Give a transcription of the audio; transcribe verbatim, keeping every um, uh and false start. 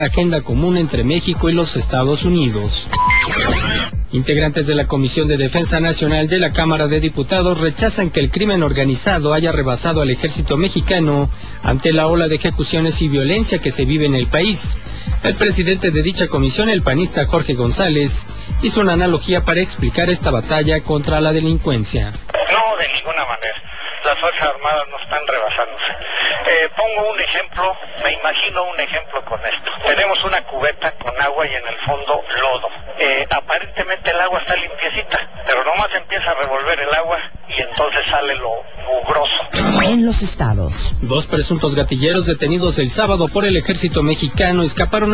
agenda común entre México y los Estados Unidos. Integrantes de la Comisión de Defensa Nacional de la Cámara de Diputados rechazan que el crimen organizado haya rebasado al ejército mexicano ante la ola de ejecuciones y violencia que se vive en el país. El presidente de dicha comisión, el panista Jorge González, hizo una analogía para explicar esta batalla contra la delincuencia. No, de ninguna manera. Las Fuerzas Armadas no están rebasándose. Eh, pongo un ejemplo, me imagino un ejemplo con esto. Tenemos una cubeta con agua y en el fondo lodo. Eh, aparentemente el agua está limpiecita, pero nomás empieza a revolver el agua y entonces sale lo mugroso. En los estados. Dos presuntos gatilleros detenidos el sábado por el ejército mexicano escaparon